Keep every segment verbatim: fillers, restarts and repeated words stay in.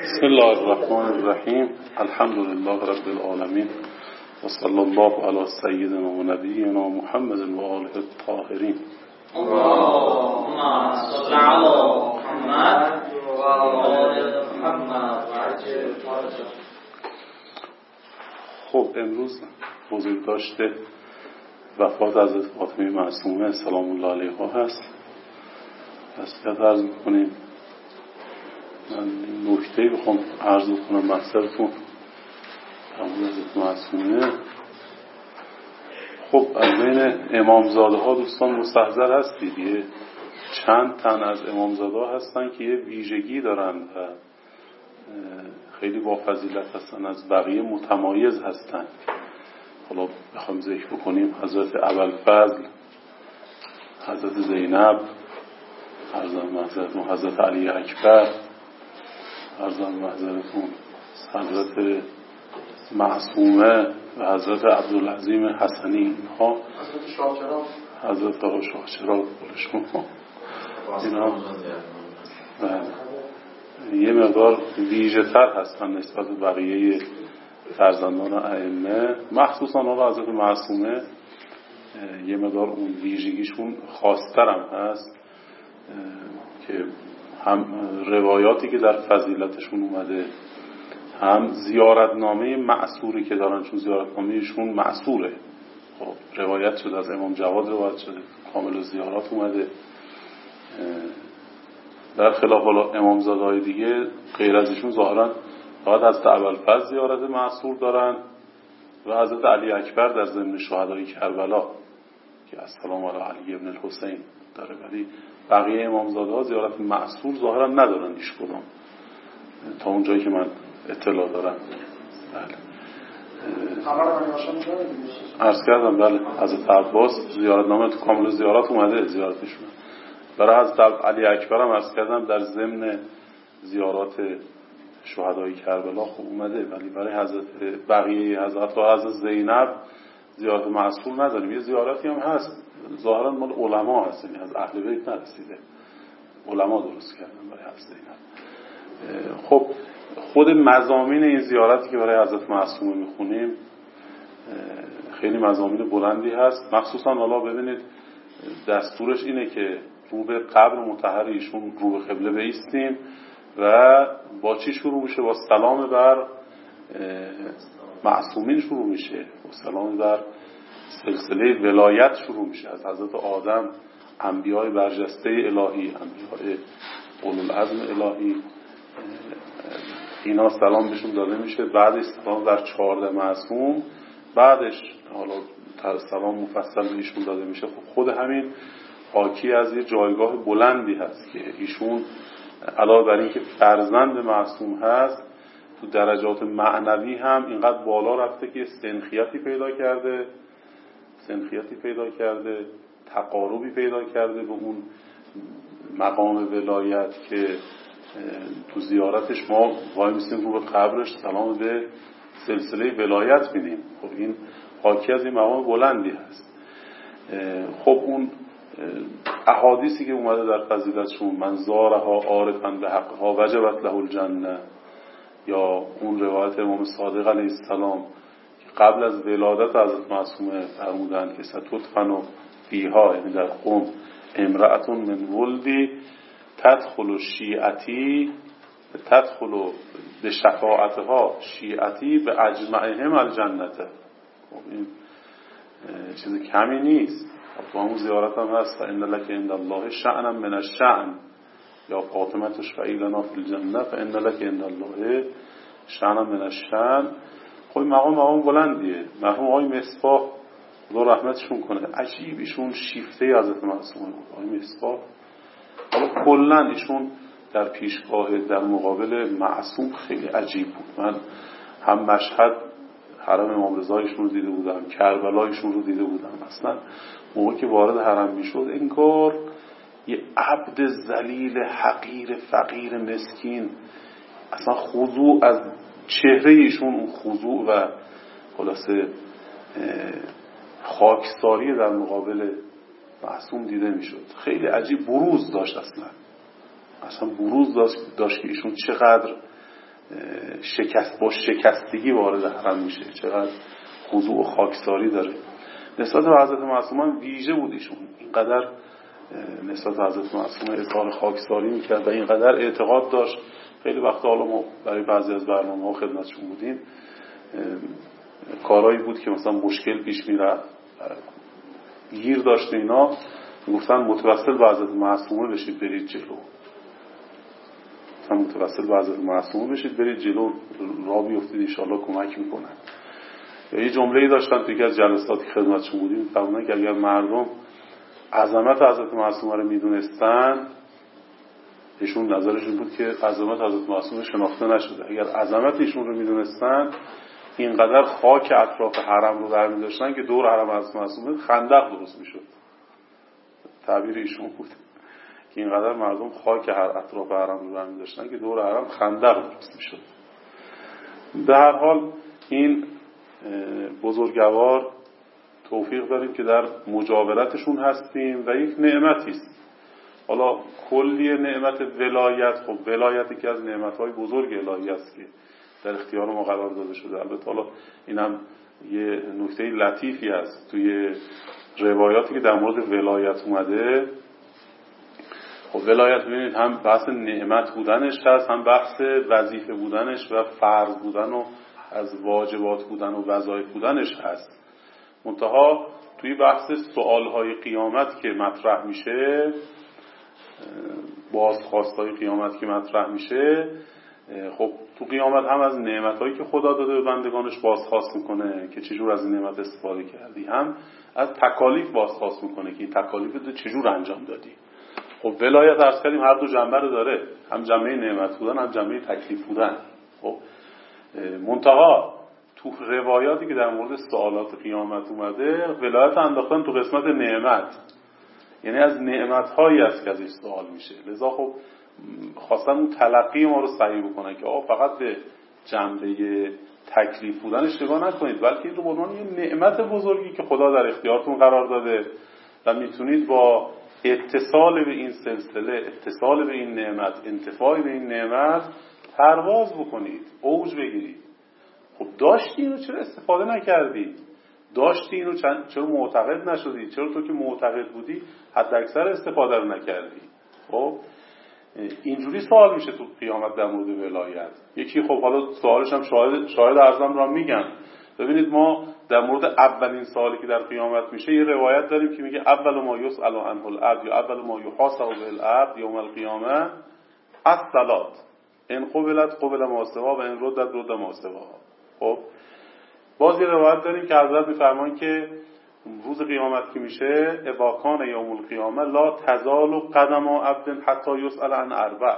بسم الله الرحمن الرحیم. الحمد لله رب العالمین و صلی الله علی سیدنا و نبینا محمد و آله الطاهرین. اللهم صل علی محمد و آل محمد. خب امروز بزرگ داشته وفات حضرت فاطمه معصومه سلام الله علیها هست. تسلیت عرض میکنیم. من نکته بخوام عرض کنم محضرتون همون حضرت معصومه. خب از بین امامزاده ها دوستان مستحضر هستید یه چند تن از امامزاده ها هستن که یه ویژگی دارن و خیلی با فضیلت هستن، از بقیه متمایز هستن. حالا بخوام ذکر بکنیم حضرت ابوالفضل، حضرت زینب، ارزم حضرتون حضرت علی اکبر، ارزم محضرتون حضرت معصومه و حضرت عبدالعظیم حسنی. اینها حضرت شاهچراغ، حضرت آقا شاهچراغ بولشون اینا یه مقدار ویژه تر هستن نسبت به بقیه فرزندان ائمه، مخصوصا آقا حضرت معصومه یه مقدار اون ویژگیشون خاص‌تر هم هست که هم روایاتی که در فضیلتشون اومده، هم زیارتنامه معصوری که دارن، چون زیارتنامهشون معصوره. خب روایت شده از امام جواد، روایت شده کامل زیارات اومده. در خلاف حالا امامزاده‌های دیگه غیر از ایشون ظاهرا فقط حضرت ابوالفضل زیارت معصور دارن و حضرت علی اکبر در ضمن شهدای کربلا که السلام علی علی ابن الحسین داره، ولی بقیه امامزاده‌ها زیارت معصور ظاهرا ندارن هیچ کدوم تا اونجایی که من اطلاع دارم. بله عرض کردم بله حضرت عباس زیارتنامه تو کامل زیارات اومده زیارتشون. برای حضرت علی اکبر هم عرض کردم در ضمن زیارات شهدای کربلا خوب اومده، ولی برای حضرت بقیه حضرت و حضرت زینب زیارت معصور نداریم. یه زیارتی هم هست ظاهرا مال علما هست، یعنی از اهل بیت نرسیده، علما درست کردن برای حضرت زینب. خب خود مضامین این زیارتی که برای حضرت معصومه میخونیم خیلی مضامین بلندی هست. مخصوصا حالا ببینید دستورش اینه که رو به قبر مطهر ایشون رو به قبله بایستیم و با چی شروع میشه؟ با سلام بر معصومین شروع میشه، با سلام بر سلسله ولایت شروع میشه، از حضرت آدم، انبیای برجسته الهی، انبیای اولوالعزم الهی، اینا سلام بهشون داده میشه. بعدش سلام بر چهارده معصوم، بعدش حالا سلام مفصل بهشون داده میشه. خب خود همین حاکی از یه جایگاه بلندی هست که ایشون علاوه بر این که فرزند معصوم هست، تو درجات معنوی هم اینقدر بالا رفته که سنخیتی پیدا کرده سنخیتی پیدا کرده تقاربی پیدا کرده به اون مقام ولایت که تو زیارتش ما وای میستیم رو به قبرش سلام به سلسله ولایت میدیم. خب این حاکی از این مقام بلندی هست. خب اون احادیثی که اومده در فضیلتشون، من زارها عارفا به حقها وجبت له الجنه، یا اون روایت امام صادق علیه السلام که قبل از ولادت حضرت معصومه فرمودند که ستدفن فیها، یعنی در قم، امرأتون من ولدی تدخل شیعتی تدخل به شفاعتها شیعتی به اجمعهم الجنته. خب این چیز کمی نیست. تو همون زیارت هم هست فإن لک عند الله شأنا من الشأن یا فاطمه تشفعی لنا فی الجنه فإن لک عند الله شأنا من الشأن. خب این مقام مقام بلندیه. مرحوم آقای مصباح خدا رحمتشون کنه، عجیب ایشون شیفته حضرت معصومه بود. آقای مصباح حالا کلا ایشون در پیشگاه در مقابل معصوم خیلی عجیب بود. من هم مشهد حرم امام رضا ایشون رو دیده بودم، کربلا ایشون رو دیده بودم. اصلا موقعی که وارد حرم میشد انگار یه عبد ذلیل حقیر فقیر مسکین، اصلا خضوع از چهره ایشون، اون خضوع و خلاصه خاکساری در مقابل معصوم دیده میشد. خیلی عجیب بروز داشت، اصلا اصلا بروز داشت, داشت که ایشون چقدر شکست با شکستگی وارد حرم میشه، چقدر خضوع و خاکساری داره. نسبت به حضرت معصومه ویژه بود ایشون، اینقدر نسبت به حضرت معصومه اظهار خاکساری میکرد و اینقدر اعتقاد داشت. خیلی وقتا حالا ما برای بعضی از برنامه‌ها خدمتشون بودیم، کارهایی بود که مثلا مشکل پیش میرفت، گیر داشت اینا، گفتن متوسل به حضرت معصومه بشید برید جلو، مثلا متوسل به حضرت معصومه بشید برید جلو، راه بیفتید ان شاءالله کمک میکنن. یا یه جمله‌ای داشتن توی از جلساتی که خدمتشون بودیم، فرمودن که اگر مردم عظمت حضرت معصومه رو میدونستن، ایشون نظرشون بود که عظمت حضرت معصومه شناخته نشده، اگر عظمت ایشون رو میدونستن اینقدر خاک اطراف حرم رو برمی داشتن که دور حرم حضرت معصومه خندق درست میشد. تعبیر ایشون بود که اینقدر مردم خاک هر اطراف حرم رو برمی داشتن که دور حرم خندق درست میشد. به هر حال این بزرگوار توفیق داریم که در مجاورتشون هستیم و یک نعمتی است. حالا کلی نعمت ولایت، خب ولایتی که از نعمت‌های بزرگ الهی است که در اختیار ما قرار داده شده. البته حالا اینم یه نکته لطیفی است توی روایاتی که در مورد ولایت اومده. خب ولایت ببینید هم بحث نعمت بودنش هست، هم بحث وظیفه بودنش و فرض بودن و از واجبات بودن و وظایف بودنش هست. منتها توی بحث سوالهای قیامت که مطرح میشه، بازخواستهای قیامت که مطرح میشه، خب تو قیامت هم از نعمتهایی که خدا داده به بندگانش بازخواست میکنه که چجور از این نعمت استفاده کردی، هم از تکالیف بازخواست میکنه که این تکالیف رو چجور انجام دادی. خب ولایت عرض کردیم هر دو جنبه رو داره، هم جنبه نعمت بودن هم جنبه تکلیف بودن. خب منتها تو روایاتی که در مورد سوالات قیامت اومده، ولایت انداختن تو قسمت نعمت، یعنی از نعمت‌هایی است که ازش سوال میشه. لذا خب خواستن اون تلقی ما رو صحیح بکنن که آقا فقط به جنبه تکلیف بودنش نگاه نکنید، بلکه این رو به عنوان یه نعمت بزرگی که خدا در اختیارتون قرار داده و میتونید با اتصال به این سلسله، اتصال به این نعمت، انتفاع به این نعمت پرواز بکنید، اوج بگیرید. خب داشتی اینو چرا استفاده نکردی؟ داشتی اینو چرا معتقد نشدی؟ چرا تو که معتقد بودی حد اکثر استفاده رو نکردی؟ خب اینجوری سوال میشه تو قیامت در مورد ولایت. یکی خب حالا سوالش هم شاهد شاهد ارزم را میگم. ببینید ما در مورد اولین سوالی که در قیامت میشه یه روایت داریم که میگه اول ما یسأل عنه العبد یا اول ما یحاسب به العبد یوم القیامه الصلاة ان قبلت قبل ما سوا و ان ردت رد ما سوا. خب باز یه روایت داریم که حضرت میفرمان که روز قیامت که میشه اباکان یوم القیامه لا تزال قدم عبد حتی یسأل عن اربع،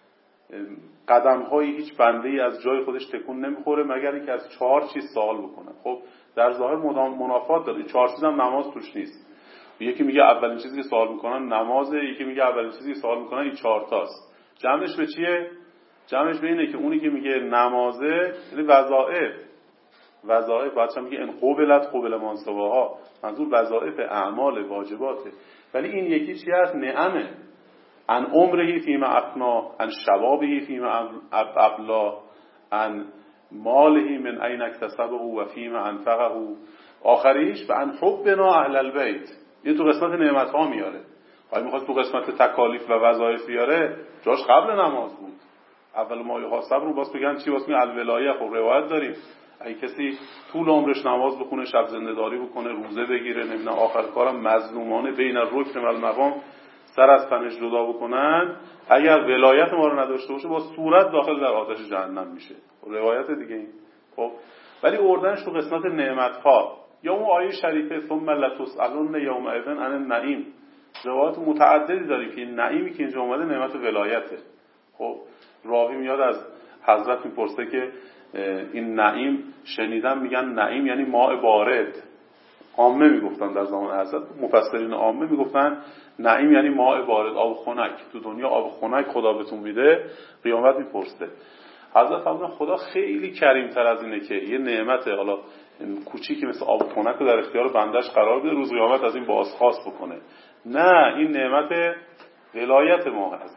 قدم های هیچ بنده ای از جای خودش تکون نمیخوره مگر اینکه از چهار چیز سوال بکنه. خب در ظاهر منافات داره، چهار چیز هم نماز توش نیست. یکی میگه اولین چیزی که سوال میکنن نمازه، یکی میگه اولین چیزی که سوال میکنن این چهار تاست. جمعش به چیه؟ جمعش به اینه که اونی که میگه نمازه یعنی وظایف، وظایف بچه‌ها میگه ان قبلت قبل ما سواها، منظور وظایف اعمال واجباته. ولی این یکی چی هست؟ نعمه. ان عمره فیما افنا، ان شبابه فیما ابلا، ان ماله من اين اکتسبه و فیما انفقه، آخریش و ان حبنا اهل البیت. این تو قسمت نعمت ها میاره. ولی میخواد تو قسمت تکالیف و وظایف بیاره، جاش قبل نماز بود. اول ما یحاسب رو باز بگن چی؟ باز میگن الولایه. خب روایت داریم اگه کسی طول عمرش نماز بخونه، شب زنده‌داری بکنه، روزه بگیره، نمیدونم آخر کارم مظلومانه بین الرکن و المقام سر از تنش جدا بکنن، اگر ولایت ما رو نداشته باشه با صورت داخل در آتش جهنم میشه. روایت دیگه این. خب ولی اردنش تو قسمت نعمت‌ها یا اون آیه شریفه ثم لتسألن یومئذ عن النعیم، روایت متعددی داره که این نعیمی که اینجا اومده نعمت ولایته. خب راوی میاد از حضرت میپرسه که این نعیم شنیدم میگن نعیم یعنی ماء بارد. عامه میگفتن در زمان حضرت، مفسرین عامه میگفتن نعیم یعنی ماء بارد، آب خنک. تو دنیا آب خنک خدا بهتون میده، قیامت میپرسه. حضرت فرمودن خدا خیلی کریمتر از اینه که یه نعمت حالا کوچیکی مثل آب خنک رو در اختیار بندش قرار بده، روز قیامت از این بازخواست بکنه. نه، این نعمت ولایت ما هست.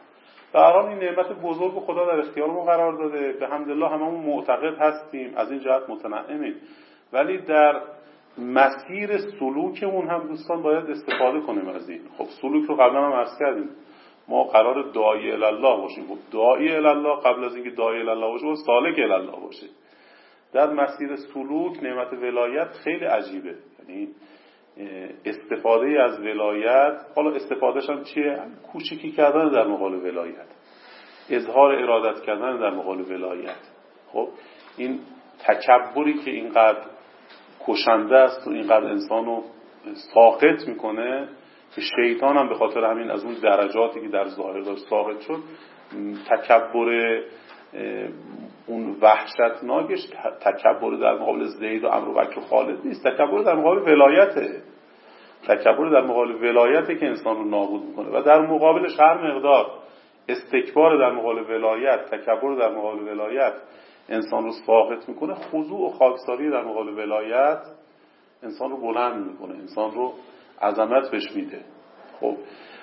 در حال این نعمت بزرگ خدا در اختیار ما قرار داده، به حمدالله هممون معتقد هستیم، از این جهت متنعمیم، ولی در مسیر سلوکمون هم دوستان باید استفاده کنیم از این. خب سلوک رو قبلا هم عرض کردیم، ما قرار داعی الی الله باشیم. خب داعی الی الله قبل از اینکه داعی الی الله باشه باید سالک الی الله باشه. در مسیر سلوک نعمت ولایت خیلی عجیبه، یعنی استفاده از ولایت، حالا استفادهش هم چیه؟ کوچیکی کردن در مقابل ولایت، اظهار ارادت کردن در مقابل ولایت. خب این تکبری که اینقدر کشنده است و اینقدر انسانو ساقط میکنه که شیطان هم به خاطر همین از اون درجاتی که در ظاهر داشت ساقط شد. تکبر اون وحشتناکش تکبر در مقابل زید و عمرو و بکر و خالد نیست، تکبر در مقابل ولایته. تکبر در مقابل ولایته که انسان رو نابود میکنه و در مقابلش هر مقدار استکبار در مقابل ولایت، تکبر در مقابل ولایت انسان رو ساقط میکنه، خضوع و خاکساری در مقابل ولایت انسان رو بلند میکنه، انسان رو عظمت بهش میده. خب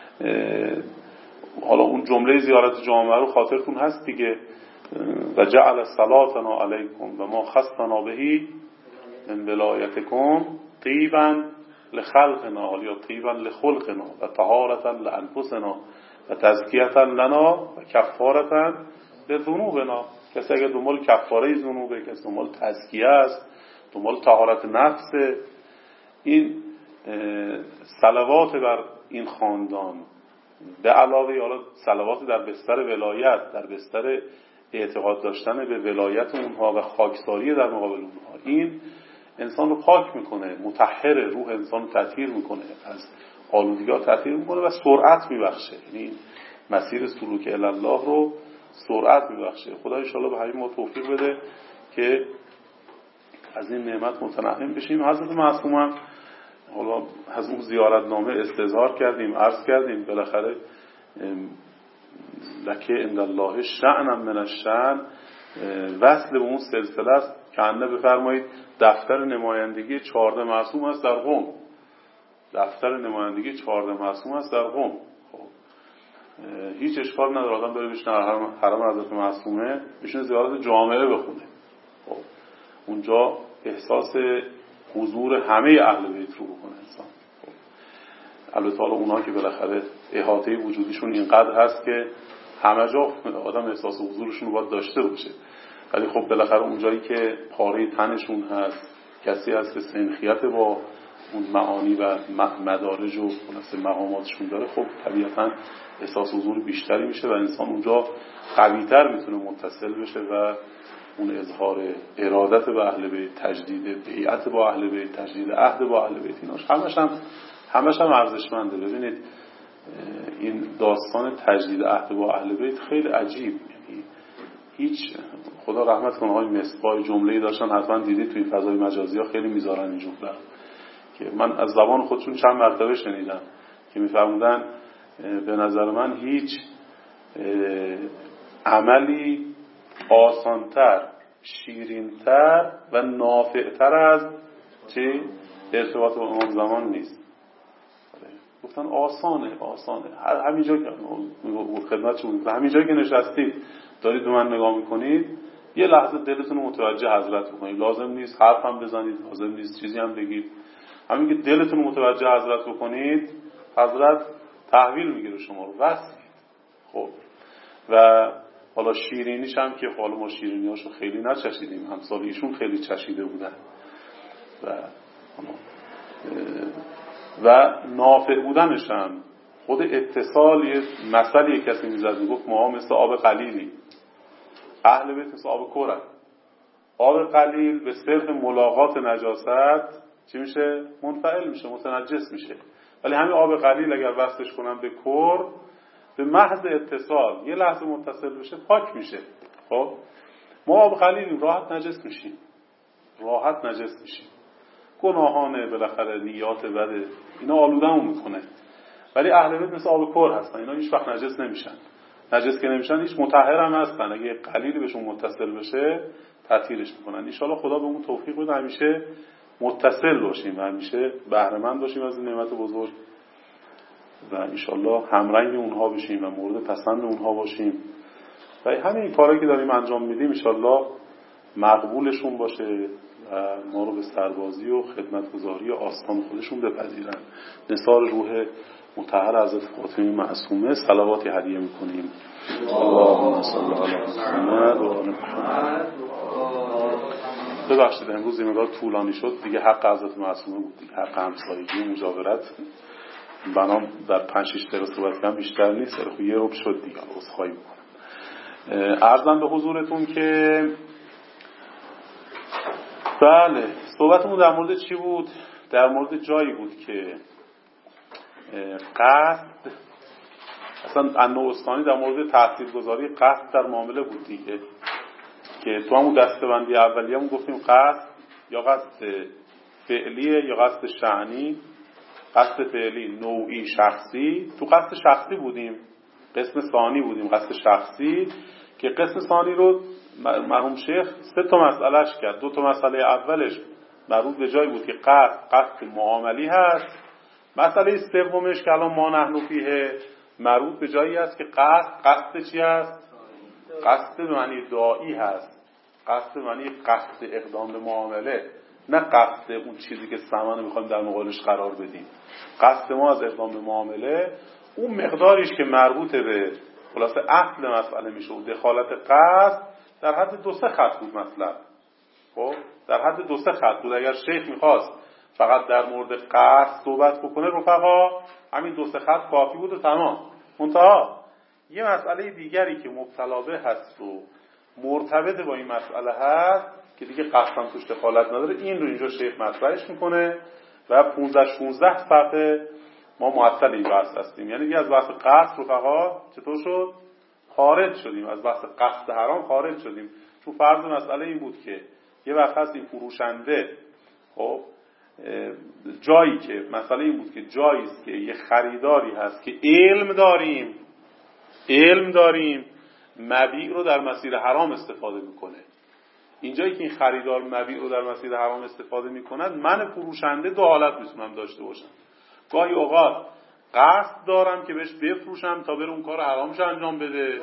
حالا اون جمله زیارت جامعه رو خاطرتون هست دیگه، و جعل صلاتنا علیکم و ما خصنا بهی من ولایتکم طیبا لخلقنا یا طیبا لخلقنا و طهارتا لانفسنا و تزکیتا لنا و کفارتا لذنوبنا. کسی اگر دنبال کفاره ذنوبه، کسی دنبال تزکیه است، دنبال طهارت نفس، این صلوات بر این خاندان به علاوه حالا صلوات در بستر ولایت، در بستر اعتقاد داشتن به ولایت اونها و خاکساری در مقابل اونها، این انسان رو پاک میکنه، مطهر روح انسان رو تطهیر میکنه، از آلودگی‌ها تطهیر میکنه و سرعت میبخشه. یعنی مسیر سلوک الی الله رو سرعت میبخشه. خدا ان شاءالله به همین ما توفیق بده که از این نعمت متنعم بشیم. حضرت معصوم هم حالا از اون زیارتنامه استظهار کردیم، عرض کردیم، بالاخره لکه عند الله شأن من الشأن، وصل به اون سلسله است که انه بفرمایید دفتر نمایندگی چهارده معصوم است در قم، دفتر نمایندگی چهارده معصوم است در قم. خب هیچ اشکال نداره آدم بره بشینه حرم حرم حضرت معصومه، بشینه زیارت جامعه بخونه. خب اونجا احساس حضور همه اهل بیت رو بکنه انسان. خب البته حالا اونها که بالاخره احاطه وجودیشون اینقدر هست که همه جا آدم احساس حضورشون رو باید داشته باشه، ولی خب بالاخره اونجایی که پاره تنشون هست، کسی هست که سنخیت با اون معانی و مدارج و خلاصه مقاماتشون داره، خب طبیعتاً احساس حضور بیشتری میشه و انسان اونجا قوی‌تر میتونه متصل بشه و اون اظهار ارادت به اهل بیت، تجدید بیعت با اهل بیت، تجدید عهد با اهل بیت، ایناش همش هم همش هم ارزشمنده. ببینید این داستان تجدید عهد با اهل بیت خیلی عجیب، یعنی هیچ، خدا رحمت کنه های مصباح جمله‌ای داشتن، حتما دیدید توی فضای مجازی ها خیلی میذارن این جمله که من از زبان خودشون چند مرتبه شنیدم که میفرمودن به نظر من هیچ عملی آسانتر، شیرینتر و نافعتر از چی؟ ارتباط با امام زمان نیست. گفتن آسانه، آسانه. همین جا که خدمتشون گفتن همین جا که نشستید دارید به من نگاه میکنید، یه لحظه دلتون رو متوجه حضرت بکنید. لازم نیست حرف هم بزنید، لازم نیست چیزی هم بگید. همین که دلتون رو متوجه حضرت بکنید، حضرت تحویل میگیره شما رو، وصلید. خب و حالا شیرینیش هم که حالا ما شیرینیاشو خیلی نچشیدیم، همسال ایشون خیلی چشیده بودن و و نافع بودنش هم خود اتصال. یه مثلی کسی میزد میگفت ما مثل آب قلیلی، اهل بیت مثل آب کره. آب قلیل به صرف ملاقات نجاست چی میشه؟ منفعل میشه، متنجس میشه. ولی همین آب قلیل اگر وصلش کنن به کر، به محض اتصال یه لحظه متصل بشه پاک میشه. خب ما آب قلیلیم، راحت نجس میشیم، راحت نجس میشیم. گناهانه، بالاخره نیات بده، اینا آلوده‌مون میکنه. ولی اهل بیت مثل آب کر هستن، اینا هیچ وقت نجس نمیشن. نجس که نمیشن هیچ مطهر هم هستن، اگه قلیلی بهشون متصل بشه تطهیرش میکنن. ان شاءالله خدا بهمون توفیق بده همیشه متصل باشیم و همیشه بهره مند باشیم از این نعمت بزرگ. و انشالله همرنگ اونها بشیم و مورد پسند اونها باشیم و همین کارهایی که داریم انجام میدیم انشالله مقبولشون باشه و ما رو به سربازی و خدمتگزاری و آستان خودشون بپذیرن. نثار روح مطهر حضرت فاطمه معصومه صلواتی هدیه میکنیم. اللهم صل علی محمد و آل محمد. ببخشید امروز این مقدار طولانی شد دیگه، حق حضرت معصومه بود دیگه، حق همسایگی و مجاورت بنام در پنج شش دقیقه صحبت کردم بیشتر نیست، خب یه ربع شد دیگه، عذرخواهی میکنم. عرضم به حضورتون که بله صحبتمون در مورد چی بود؟ در مورد جایی بود که قصد، اصلا انوستانی در مورد تاثیرگذاری قصد در معامله بود دیگه، که تو همون دسته‌بندی اولیه‌مون گفتیم قصد یا قصد فعلیه یا قصد شأنی. قصد فعلی نوعی شخصی، تو قصد شخصی بودیم، قسم ثانی بودیم قصد شخصی، که قسم ثانی رو مرحوم شیخ سه تا مسئلهش کرد. دو تا مسئله اولش مربوط به جایی بود که قصد قصد معاملی هست، مسئله سومش که الان ما نحن فیه مربوط به جایی است که قصد قصد چی هست؟ قصد به معنی داعی هست، قصد به معنی قصد اقدام به معامله، نه قصد اون چیزی که ثمن میخوایم در مقابلش قرار بدیم. قصد ما از اقدام به معامله اون مقداریش که مربوط به خلاصه اصل مسئله میشه و دخالت قصد در حد دو سه خط بود مثلا. خب در حد دو سه خط بود. اگر شیخ میخواست فقط در مورد قصد صحبت بکنه رفقا همین دو سه خط کافی بود و تمام. منتها یه مسئله دیگری که مبتلا به هست و مرتبط با این مسئله هست که دیگه قصدم توش دخالت نداره، این رو اینجا شیخ مطرحش میکنه و پانزده شانزده صفحه ما معطل این بحث هستیم. یعنی از بحث قصد رفقا چطور شد؟ خارج شدیم، از بحث قصد حرام خارج شدیم. چون فرض مسئله این بود که یه وقت هست این فروشنده خب جایی که مسئله این بود که جایی است که یه خریداری هست که علم داریم علم داریم مبیع رو در مسیر حرام استفاده میکنه. اینجایی که این خریدار مبیع رو در مسیر حرام استفاده میکند، من فروشنده دو حالت میتونم داشته باشم. گاهی اوقات قصد دارم که بهش بفروشم تا بره اون کار حرامش انجام بده.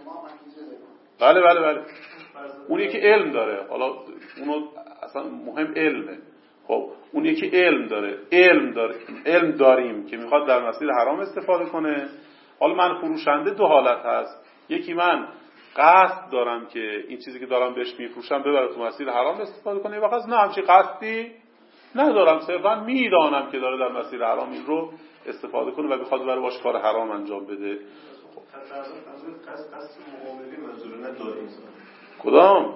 بله بله بله اون یکی علم داره، حالا اونو اصلا مهم علمه. خب اون یکی علم داره علم داره علم داریم که میخواد در مسیر حرام استفاده کنه. حالا من فروشنده دو حالت هست، یکی من قصد دارم که این چیزی که دارم بهش میفروشم ببره تو مسیر حرام استفاده کنه، وقت نه همچین قصدی ندارم، صرفا میدانم که داره در مسیر حرام این رو استفاده کنه و بخواد بره باش کار حرام انجام بده. کدام؟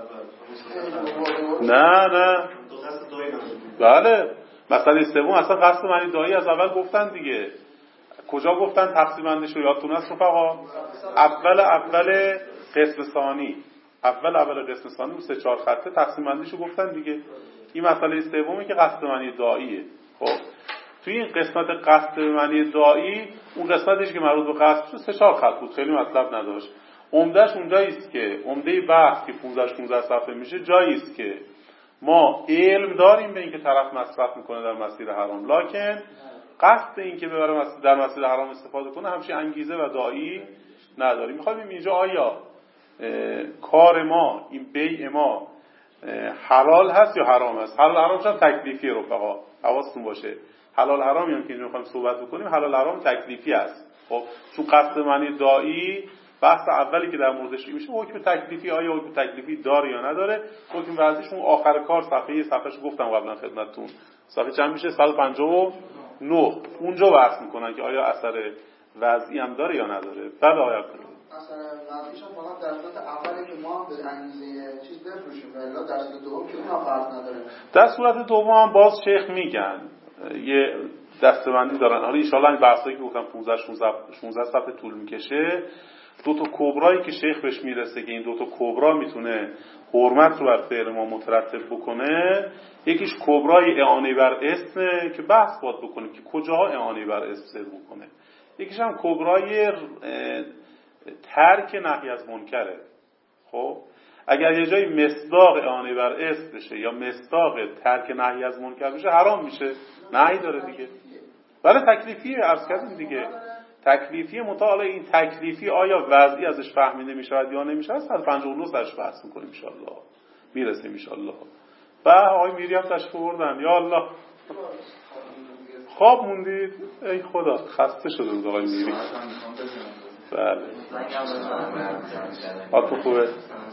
نه نه بله مسئله سوم اصلا قصد معنی دایی از اول گفتن دیگه. کجا گفتن تقسیم بندیش رو یادتون است رفقا؟ اول اول قسم ثانی اول اول قسم ثانی اون سه چهار خطه تقسیم بندیش رو گفتن دیگه. این مسئله سومی که قصد معنی داییه. خب توی این قسمت قصد معنی دایی اون قسمتش که مربوط به قصد سه چهار خط بود، خیلی مطلب نداشت. عمدهش اونجایی است که عمده بحث که پانزده شانزده صفحه میشه جایی است که ما علم داریم به اینکه طرف مصرف میکنه در مسیر حرام، لکن قصد این که ببره در مسیر حرام استفاده کنه همچین انگیزه و دایی نداریم. میخوایم اینجا آیا کار ما این بیع ما حلال هست یا حرام هست؟ حلال حرامش هم تکلیفی رفقا، حواستون باشه. حلال حرام یعنی که اینجا میخوایم صحبت بکنیم حلال حرام تکلیفی است. خب چون قصد معنی دایی بحث اولی که در موردش میشه حکم تکلیفی، آیا حکم تکلیفی داره یا نداره. حکم ورزیش اون آخر کار صفحه صفحهش گفتم قبلا خدمتتون، صفحه چند میشه؟ صد و پنجاه و نه. اونجا بحث میکنن که آیا اثر وضعی هم داره یا نداره. بله آیا اثر وضعیش هم فقط در صورت اولی که ما به انگیزه چیز بفروشیم، ولی در صورت دوم که اونها فرق نداره. در صورت دوم هم باز شیخ میگن یه دسته‌بندی دارن. حالا ان شاء الله این بحثایی که گفتم پانزده شانزده صفحه طول میکشه، دو تا کبرایی که شیخ بهش میرسه که این دو تا کبرا میتونه حرمت رو بر فعل ما مترتب بکنه. یکیش کبرای اعانه بر اسمه که بحث باید بکنیم که کجاها اعانه بر اسم بکنه. یکیش هم کبرای ترک نهی از منکره. خب اگر یه جایی مصداق اعانه بر اسم بشه یا مصداق ترک نهی از منکر بشه حرام میشه، نهی داره دیگه. ولی تکلیفی عرض کردیم دیگه، تکلیفی مطالعه. این تکلیفی آیا وضعی ازش فهمیده میشود یا نمیشود صد و پنجاه و نه سرش بحث میکنیم ان شاء الله، میرسیم ان شاء الله. و آقای میری هم تشریف بردن. یا الله خواب موندید؟ ای خدا خسته شده بود آقای میری. بله حالتون خوبه؟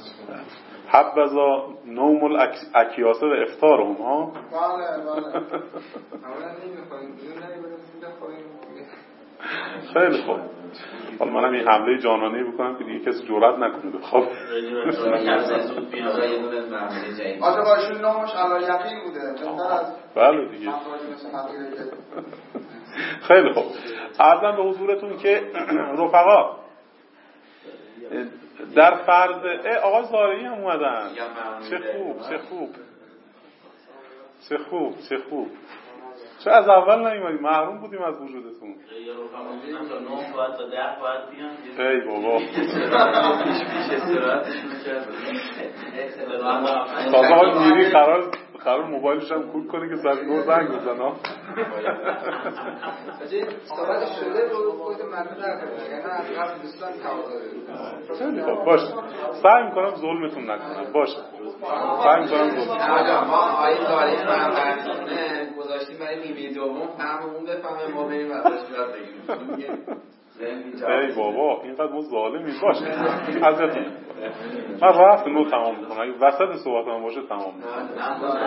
حبذا نوم الاکیاسه و افطارهم ها. بله بله خیلی خوب. حالا منم این حمله جانانه بکنم که دیگه کسی جرئت نکنه بخواب. آخه باشون نامش علی یقین بوده. بله دیگه. خیلی خوب. عرضم به حضورتون که رفقا در فرض آقای زارعی هم اومدن. چه خوب چه خوب چه خوب چه خوب. چه از اول نیومدی؟ محروم بودیم از وجودتون. ای بابا تازه آقای میری قرار قرار موبایلش هم کول کنه که ساعت نه زنگ بزنه. صحبت شده رو خود ممنون نکنه، یعنی از قبل دوستان خیلی خوب باشه. سعی میکنم ظلمتون نکنم. باشه سعی میکنم ظلمتون نکنم. ما آقای داری فرمانده گذاشتیم برای نیمه دوم فهممون بفهمه ما بریم ازش یاد بگیریم. ای بابا اینقدر ما ظالمیم. باشه حضرتون من رفت نو تمام میکنم. اگه وسط صحبت من باشه تمام میکنم.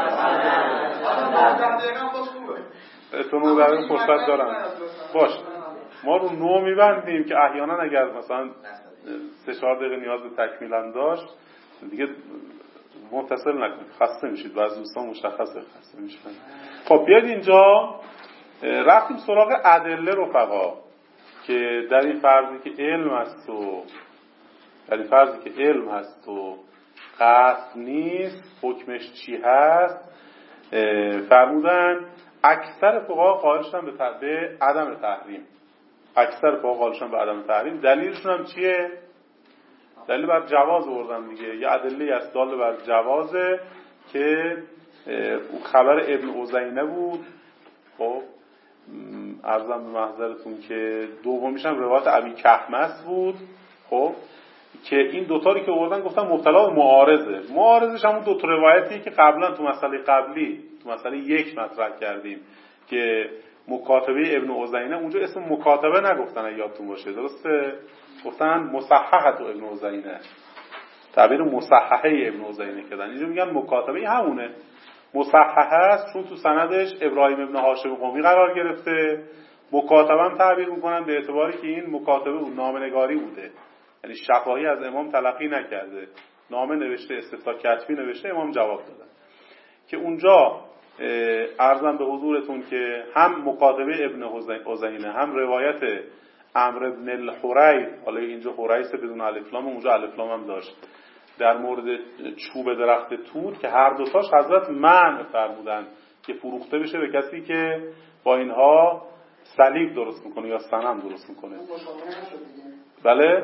اتونو در این فرصت دارم. باشه ما رو نو میبندیم که احیانا اگر مثلا سه چهار دقیقه نیاز به تکمیل هم داشت دیگه متصل نکنید، خسته میشید. بعضی دوستان مشخصه خسته میشن. خب بیاید اینجا رفتیم سراغ ادله رفقا که در این فرضی که علم هست و در این فرضی که علم هست و قصد نیست حکمش چی هست. فرمودن اکثر فقها قائل شدن به, به عدم تحریم. اکثر فقها قائل شدن به عدم تحریم. دلیلشون هم چیه؟ دلیل بر جواز آوردن دیگه. یه ادله است دال بر جوازه که خبر ابن عزینه بود. خب عرضم به محضرتون که دومیش هم روایت ابی کحمس بود. خب که این دوتاری که آوردن گفتن مبتلا به معارضه. معارضش همون دو تا روایتیه که قبلا تو مسئله قبلی تو مسئله یک مطرح کردیم که مکاتبه ابن عزینه، اونجا اسم مکاتبه نگفتن یادتون باشه، درسته؟ گفتن مصححه ابن عزینه، تعبیر مصححه ابن عزینه کردن. اینجا میگن مکاتبه همونه، مصححه است چون تو سندش ابراهیم ابن هاشم قمی قرار گرفته. مکاتبه هم تعبیر میکنن به اعتباری که این مکاتبه بود، نامه‌نگاری بوده، یعنی شفاهی از امام تلقی نکرده، نامه نوشته، استفتاء کتبی نوشته، امام جواب دادن. که اونجا عرضم به حضورتون که هم مکاتبه ابن عزینه هم روایت عمرو بن الحریث، حالا اینجا حریث بدون الف لام، اونجا الف لام هم داشت، در مورد چوب درخت توت که هر دوتاش حضرت منع فرمودن که فروخته بشه به کسی که با اینها صلیب درست میکنه یا صنم درست میکنه. بله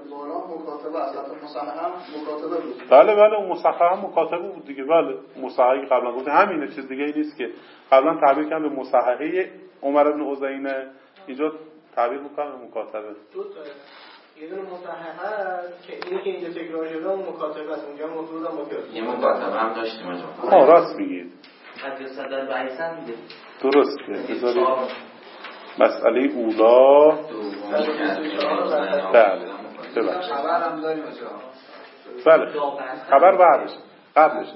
بله بله اون مصحح هم مکاتبه بود دیگه. بله مصححی که قبلا گفته همینه، چیز دیگه ای نیست که قبلا تعبیر کردن به مصححه عمر بن عزینه، اینجا تعبیر میکنن به مکاتبه. دو تا یه دونه مصححه که اینی که اینجا تکرار شده اون مکاتبه است، اونجا موضوع هم مکاتبه. یه مکاتبه هم داشتیم آجا. ها راست میگید. حدیث صدر بعیسن میده. درسته. بذارید مسئله اولا بله ببخشید خبر هم داریم بله خبر بعدش قبلش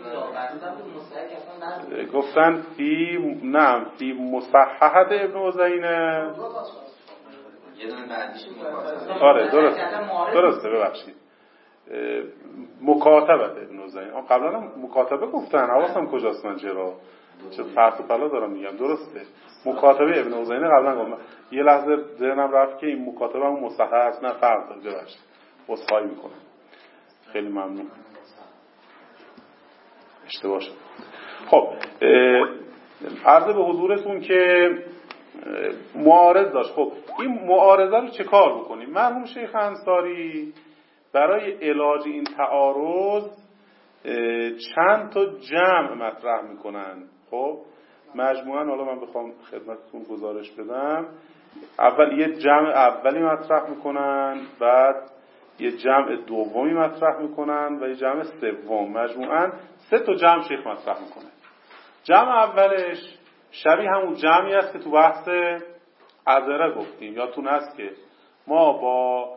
گفتن فی نعم فی مصححه ابن عزینه. آره درست درسته ببخشید مکاتبه ابن عزینه. قبلا هم مکاتبه گفتن، حواسم کجاست من چرا چه فرق و فلا دارم میگم. درسته مکاتبه ابن عزینه قبلا گفتم، یه لحظه ذهنم رفت که این مکاتبه هم مصحح است، نه فرق داره. ببخشید عذرخواهی میکنم، خیلی ممنون، اشتباه شد. خب عرض به حضورتون که معارض داشت. خب این معارضه رو چه کار بکنیم؟ مرحوم شیخ انصاری برای علاج این تعارض چند تا جمع مطرح میکنن. خب مجموعاً حالا من بخوام خدمتتون گزارش بدم، اول یه جمع اولی مطرح میکنن، بعد یه جمع دومی مطرح میکنن و یه جمع سوم. مجموعاً سه تا جمع شیخ مطرح میکنه. جمع اولش شبیه همون جمعی است که تو بحث عذره گفتیم، یادتون هست که ما با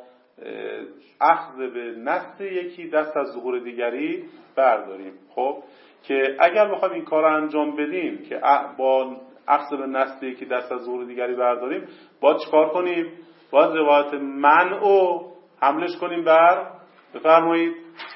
اخذ به نص یکی دست از ظهور دیگری برداریم. خب که اگر بخوایم این کار رو انجام بدیم که با اخذ به نص یکی دست از ظهور دیگری برداریم، باید چیکار کنیم؟ باید روایت منع رو حملش کنیم بر، بفرمایید،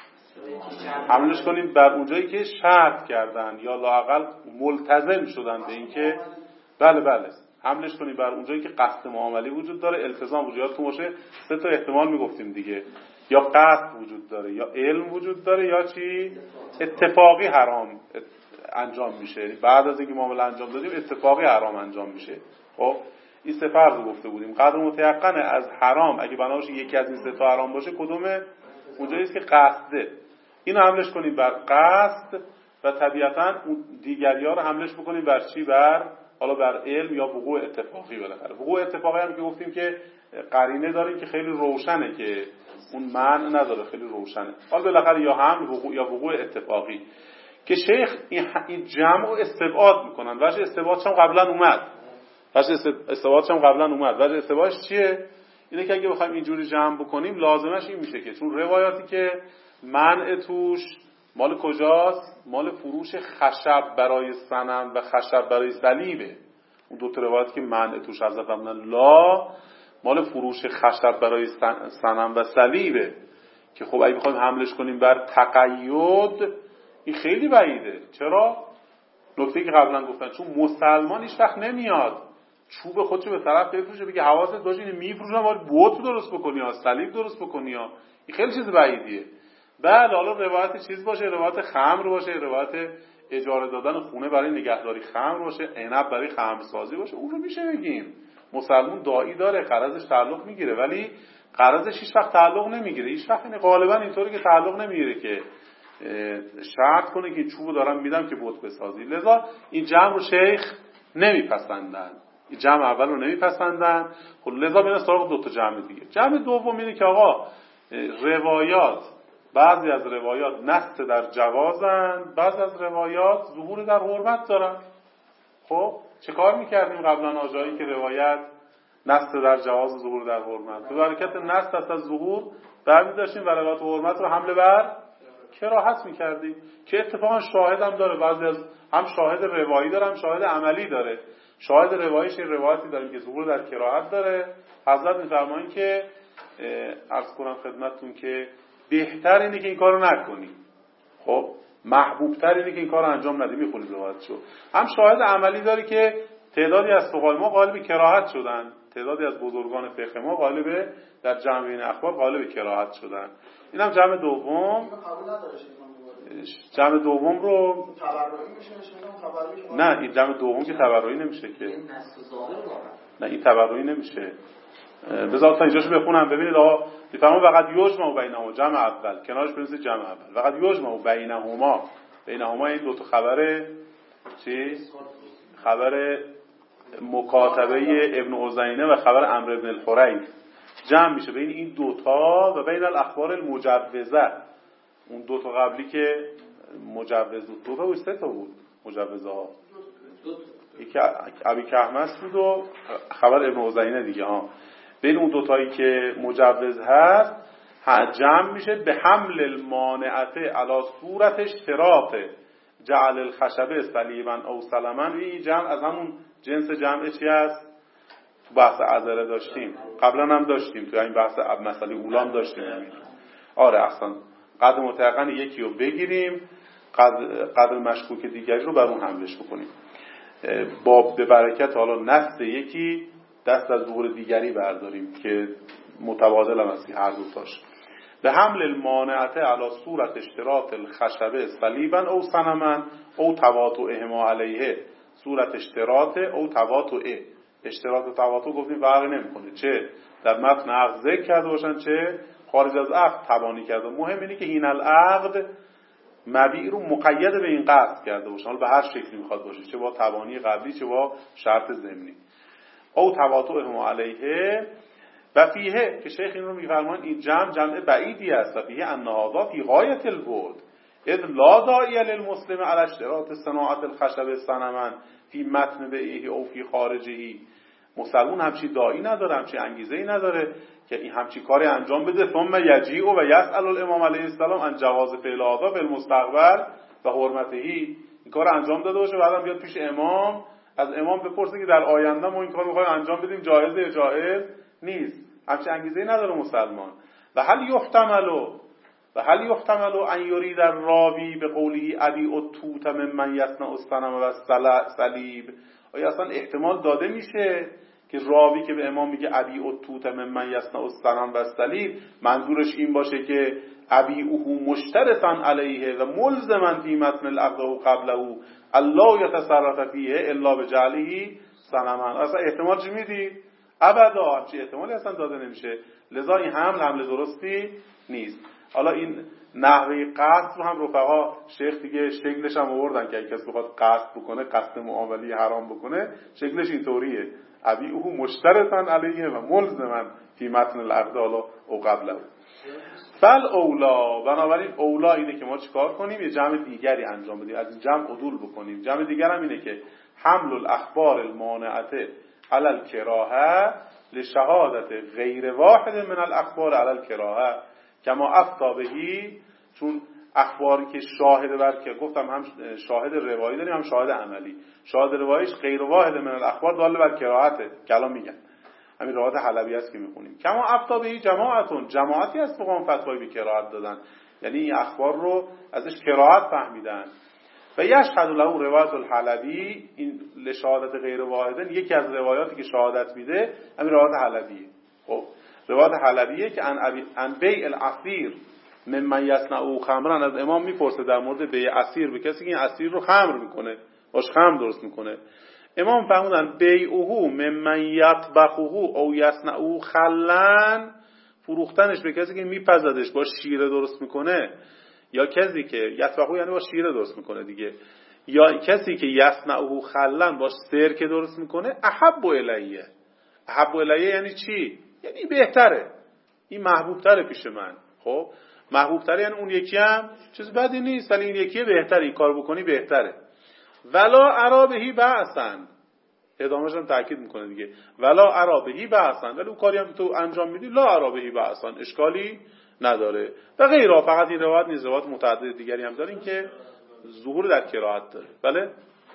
حملش کنیم بر اونجایی که شرط کردن یا لااقل ملتزم شدن به این که بله بله حملش کنیم بر اونجایی که قصد معاملی وجود داره، التزام وجود داره. تو باشه سه تا احتمال میگفتیم دیگه، یا قصد وجود داره، یا علم وجود داره، یا چی اتفاقی حرام انجام میشه. بعد از اینکه معامله انجام دادیم اتفاقی حرام انجام میشه. خب این سه فرض گفته بودیم. قدر متيقنه از حرام اگه بنا باشه یکی از این سه تا حرام باشه کدومه؟ اونجایی است که قصده. اینو حملش کنیم بر قصد و طبیعتاً اون دیگری‌ها رو حملش بکنیم بر چی؟ بر حالا بر علم یا وقوع اتفاقی. بالاخره وقوع اتفاقی هم که گفتیم که قرینه داریم که خیلی روشنه که اون معنی نداره، خیلی روشنه. حالا بالاخره یا حمل وقوع یا وقوع اتفاقی که شیخ این جمع رو استبعاد میکنن. وجه استبعادش هم قبلا اومد. وجه استبعادش هم قبلا اومد. وجه استبعادش چیه؟ اینه که اگه بخوایم اینجوری جمع بکنیم لازمش این میشه که چون روایاتی که منع توش مال کجاست؟ مال فروش خشب برای صنم و خشب برای صلیبه. اون دو تا روایتی که منع توش حضرت فرمودن لا مال فروش خشب برای صنم و صلیبه که خب اگه بخوایم حملش کنیم بر تقید این خیلی بعیده. چرا؟ نکته که قبلا گفتن چون مسلمان هیچ وقت نمیاد چوب خودشو به طرف بفروشه بگه حواست باشه اینو میفروشم باید بت درست بکنی یا صلیب درست بکنی یا این خیلی چیز بعیدیه. بعد حالا روایت چیز باشه، روایت خمر باشه، روایت اجاره دادن خونه برای نگهداری خمر باشه، عنب برای خمر سازی باشه، اون رو میشه بگیم مسلمان داعی داره قرضش تعلق میگیره، ولی قرضش هیچ وقت تعلق نمیگیره. هیچ وقت این غالبا اینطوری که تعلق نمیگیره که شرط کنه که چوبو دارم میدم که بت بسازی. لذا این جمع رو شیخ نمیپسندن، این جمع اول رو نمیپسندن. خب لذا میرن سراغ دو تا جمع دیگه. جمع دوم اینه که آقا روایات، بعضی از روایات نص در جوازن، بعضی از روایات ظهور در حرمت دارن. خب چه کار میکردیم قبلا آجایی که روایت نص در جواز ظهور در حرمت به برکت نص دست از ظهور بعد داشتیم و روایت حرمت رو حمله بر کراهت میکردیم که اتفاقا شاهد هم داره. بعضی از هم شاهد روایی داره هم شاهد عملی داره. شاهد رواییش این روایتی داریم که ظهور در کراهت داره. حضرت میفرمایند که عرض کنم خدمتتون که بهتر اینه که این کارو نکنی، خب محبوب تر اینه که این کارو انجام ندی. میخونید روایتشو. هم شاهد عملی داره که تعدادی از فقهای ما غالب کراهت شدن، تعدادی از بزرگان فقه ما غالب در جمع این اخبار غالب کراهت شدن. اینم جمع دوم. جمع دوم رو نه این جمع دوم که تبرعی نمیشه که نه این تبرعی نمیشه. بذار تا اینجاشو بخونم ببینید. آقا میفرمایند فقط یجمع بینهما جمع اول کنارش بنویسید جمع اول. فقط یجمع بینهما بینهما این دو تا خبر چی؟ خبر مکاتبه ابن عزینه و خبر عمرو ابن الحریث جمع میشه بین این دوتا و بین الاخبار المجوزه. اون دوتا قبلی که مجوز بود دوتا بود سه تا بود مجوزه ها، یکی ابی کهمس بود و خبر ابن عزینه دیگه ها. بین اون دوتایی که مجوز هست جمع میشه به حمل المانعته علی صورت اشتراط جعل الخشبه صلیبا او سلما. این جمع از همون جنس جمع چی هست؟ تو بحث عذره داشتیم، قبلا هم داشتیم، تو این بحث مسئله اولام داشتیم. آره احسن. قدر متيقن یکی رو بگیریم، قدر, قدر مشکوک دیگری رو بر اون حملش بکنیم. با به برکت حالا نص یکی دست از ظهور دیگری برداریم که متبادل هم هستی هر دوتاش. به حمل المانعته علی صورت اشتراط الخشبه صلیبا او صنما او تواطؤهما علیه. صورت اشتراط او تواطؤ. اشتراط و تواطؤ گفتیم فرقی نمیکنه چه در متن عقد ذکر کرده باشن چه خارج از عقد تبانی کرده. مهم اینه که این العقد مبیع رو مقید به این قصد کرده باشه، حالا به هر شکلی میخواد باشه، چه با تبانی قبلی چه با شرط ضمنی. او تواطؤهم علیه و فیه، که شیخ این رو میفرمان این جمع جمع بعیدی است و فیه ان هذا فی غایة البعد اذ لا داعی للمسلم علی اشتراط صناعة الخشب صنما فی متن بیعه او فی خارجه. مسلمون همچی داعی نداره، همچی انگیزه‌ای نداره که این همچی کاری انجام بده. ثم یجیء و یسأل الامام علیه السلام عن جواز فعل هذا فی المستقبل و حرمته. این کار انجام داده باشه بعدم بیاد پیش امام، از امام بپرسه که در آینده ما این کار می‌خوایم انجام بدیم، جایزه یا جایز نیست. همچی انگیزه‌ای نداره مسلمان. و هل یحتمل و هل یحتمل ان یرید الراوی به قوله ابی التوت ممن یصنع الصنم و الصلیب. آیا اصلا احتمال داده میشه که راوی که به امام میگه ابی التوت ممن یصنع الصنم و الصلیب منظورش این باشه که ابی اوه مشترطا علیه و ملزما فی متن العقد قبله الله یتصرف فیه الا بجعله صنما؟ اصلا احتمال چی میدی؟ ابدا همچین احتمالی اصلا داده نمیشه. لذا این حمل حمل درستی نیست. حالا این نحوه قصد رو هم رفقا شیخ دیگه شکلش هم آوردن که اگه کسی بخواد قصد بکنه، قصد معاملی حرام بکنه، شکلش اینطوریه: ابی اوه مشترطا علیه و ملزما فی متن العقد او قبله. فل اولا، بنابراین اولا اینه که ما چیکار کنیم؟ یه جمع دیگری انجام بدیم، از این جمع عدول بکنیم. جمع دیگر هم اینه که حمل الاخبار المانعه علی الکراهه لشهادت غیر واحد من الاخبار علی الکراهه کما افتا بهی. چون اخباری که شاهد بر که گفتم هم شاهد روایی داریم هم شاهد عملی. شاهد رواییش غیر واحد من الاخبار دال بر کراهته، کلام میگن همین روایت حلبی است که میخونیم. کما افتا بهی جماعتون، جماعتی از فقها فتوای به کراهت دادن، یعنی این اخبار رو ازش کراهت فهمیدن. و یشهد له روایت الحلبی، این لشهادت غیر واحدن یکی از روایاتی که شهادت میده همین روایت حلبیه. خب روایت حلبیه که ان ابی ان بیع العصیر ممن یصنع خمرا، از امام میپرسه در مورد بیع عصیر به کسی که این عصیر رو خمر میکنه، باش خمر درست میکنه. امام فرمودن بیعه ممن یطبخه او یصنع خلا، فروختنش به کسی که میپزدش باش شیره درست میکنه، یا کسی که یطبخه یعنی باش شیره درست میکنه دیگه، یا کسی که یصنع خلا باش سرکه درست میکنه، احب الیه. احب الیه یعنی چی؟ یعنی بهتره، این محبوب تره پیش من. خب محبوب تره یعنی اون یکی هم چیز بدی نیست، ولی این یکی بهتره، این کار بکنی بهتره. ولا ارابهی بأسن، ادامهش هم تاکید میکنه دیگه، ولا ارابهی بأسن، ولی اون کاری هم تو انجام میدی لا ارابهی بأسن، اشکالی نداره. و غیره، فقط این روایت نیست، روایت متعدد دیگری هم داریم که ظهور در کراهت داره. بله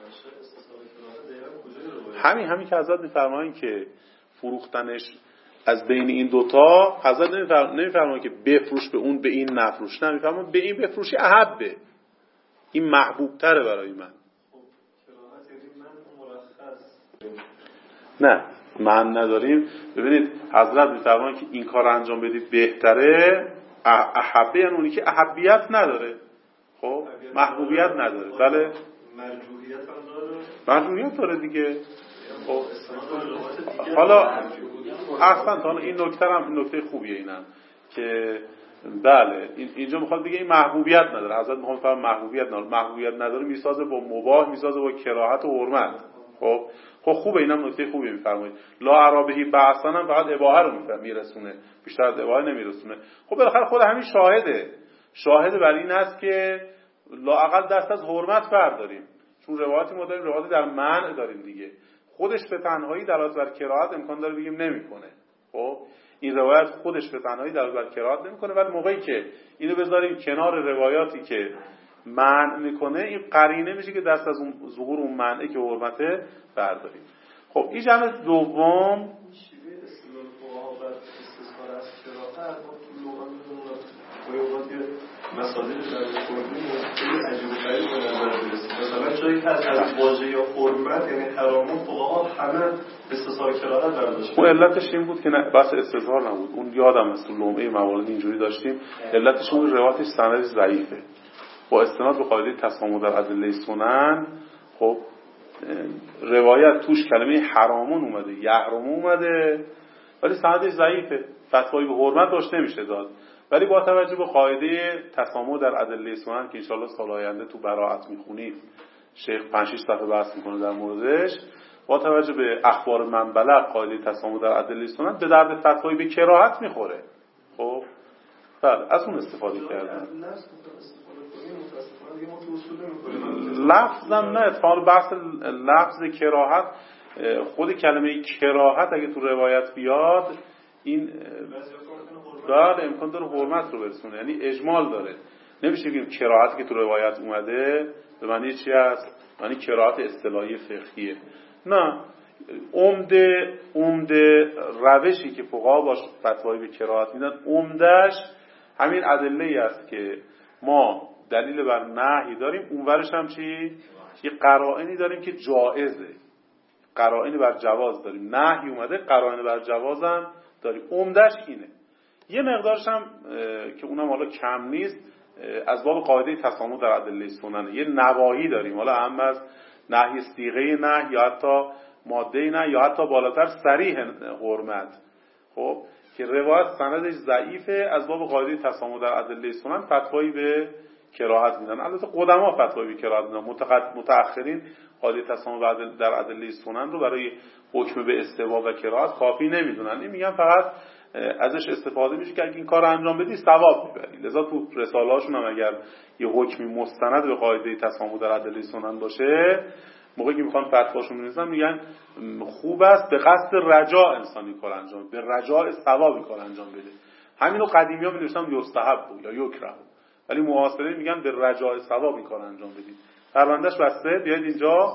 همین همین که حضرت میفرمایین که فروختنش از بین این دوتا، حضرت نمیفرمایین که بفروش به اون به این نفروش، نه، میفرمایین به این بفروشی احبه، این محبوب تره برای من. نه من نداریم. ببینید حضرت میفرمایین که این کار انجام بدید بهتره، احبه یعنی اونی که احبیت نداره، خب محبوبیت نداره. بله مرجوحیت هم داره، مرجوحیت داره دیگه. خب حالا اصلا تا این نکته هم نکته خوبیه اینم که بله اینجا میخواد بگه این محبوبیت نداره. حضرت میخواد بفرمایه محبوبیت نداره، محبوبیت نداره میسازه با مباح، میسازه با کراهت و حرمت. خب خب خوبه، اینم نکته خوبی میفرمایید. لا عربهی بحثن هم فقط اباحه رو میرسونه، بیشتر از اباحه نمیرسونه. خب بالاخره خود همین شاهده شاهد بر این است که لااقل دست از حرمت برداریم، چون روایتی ما داریم روایتی در منع داریم دیگه. خودش به تنهایی دلالت بر کراهت امکان داره بگیم نمیکنه. خب این روایت خودش به تنهایی دلالت بر کراهت نمیکنه، ولی موقعی که اینو بذاریم کنار روایاتی که منع میکنه، این قرینه میشه که دست از اون ظهور اون منعه که حرمته برداریم. خب این جمع دوم شیوه استدلال فقها بر استثمار از کراهت ما تو لغت مسائل در کلی خیلی عجیب و غریب به نظر میرسه. مثلا جایی که از واژه یا حرمت یعنی حرامون فقها همه استثمار کراهت برداشتن. اون علتش این بود که نه بس استظهار نبود، اون یادم است تو لمعه موارد اینجوری داشتیم، علتش اون روایتش سندش ضعیفه. با استناد به قاعده تسامح در ادله سنن، خب روایت توش کلمه حرامون اومده، یحرمون اومده، ولی سندش ضعیفه، فتوایی به حرمت داشته نمیشه داد. ولی با توجه به قاعده تسامح در ادله سنن که ان شاءالله سال آینده تو براءت میخونید، شیخ پنج شش صفحه بحث میکنه در موردش، با توجه به اخبار من بلغ قاعده تسامح در ادله سنن به درد فتوایی به کراهت میخوره. خب بله از اون استفاده کردن. لفظم نه، اتفاقا بحث لفظ کراهت، خود کلمه کراهت اگه تو روایت بیاد این بله امکان داره حرمت رو برسونه، یعنی اجمال داره. نمیشه بگیم کراهتی که تو روایت اومده به معنی چی است؟ معنی کراهت اصطلاحی فقهیه. نه، عمده عمده روشی که فقها باش فتوایی به کراهت میدن عمدهش همین ادله‌ای است که ما دلیل بر نهی داریم، اونورش هم چی؟ یه قرائنی داریم که جائزه، قرائنی بر جواز داریم، نهی اومده قرائن بر جوازم داریم. عمدهش اینه. یه مقدارش هم که اونم حالا کم نیست از باب قاعده تسامح در ادله سنن، یه نواهی داریم، حالا هم از نهی صیغه نه یا حتی ماده نه یا حتی بالاتر صریح حرمت، خب که روایت سندش ضعیفه، از باب قاعده تسامح در ادله سنن فتوایی به کراهت میدن. البته قدما فتوایی به کراهت میدن، متأخرین قاعده تسامح در ادله سنن رو برای حکم به استحباب و کراهت کافی نمیدونن. این میگن فقط ازش استفاده میشه که اگه این کار انجام بدی ثواب میبری. لذا تو رساله هاشون هم اگر یه حکمی مستند به قاعده تسامح در ادله سنن باشه، موقعی که میخوان فتواشون می‌نویسن میگن خوب است به قصد رجاء انسانی کار انجام بده، به رجاء ثوابی کار انجام بده. همینو قدیمی‌ها می‌نوشتن یستحب یا یکره، ولی معاصرین میگن به رجاء ثوابی کار انجام بدید. پروندهش بسته، بیاید اینجا.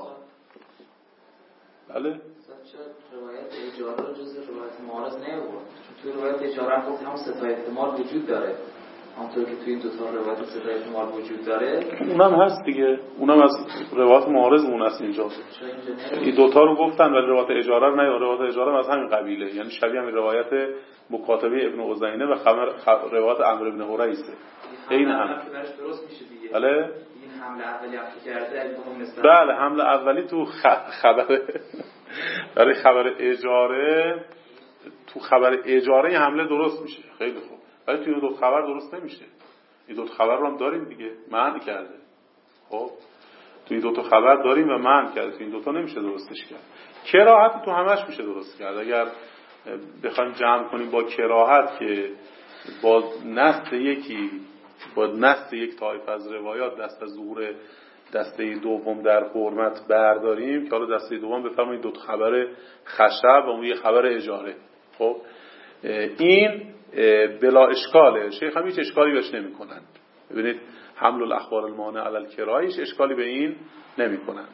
بله چرا روایت اجاره رو جز روایت معارض نیاورد؟ چون توی روایت اجاره هم گفت هم سه احتمال وجود داره، همونطور که توی این دو تا روایت سه احتمال وجود داره. اونم هست دیگه، اونم از روایت معارضمون هست اینجا. این دو تا رو گفتن ولی روایت اجاره رو نه، روایت اجاره از همین قبیله، یعنی شبیه همین روایت مکاتبه ابن عزینه و خبر روایت عمرو بن حریثه. این هم که براش درست میشه دیگه. بله این حمله اولی هم کرده اگه بخوام مثلا بله حمله اولی تو خبر برای خبر اجاره، تو خبر اجاره حمله درست میشه، خیلی خوب، ولی تو این دو خبر درست نمیشه. این دو خبر رو هم داریم دیگه، منع کرده. خب تو این دو تا خبر داریم و منع کرده، تو این دو تا نمیشه درستش کرد. کراهت تو همش میشه درست کرد. اگر بخوایم جمع کنیم با کراهت که با نص یکی با نص یک طایفه از روایات دست از ظهور دسته دوم در حرمت برداریم که حالا دسته دوم بفرمایید دو تا خبر خشب و اون یه خبر اجاره، خب این بلا اشکاله. شیخ هم هیچ اشکالی بهش نمی‌کنن. ببینید حمل الاخبار المانع علی الکراهه هیچ اشکالی به این نمی‌کنن.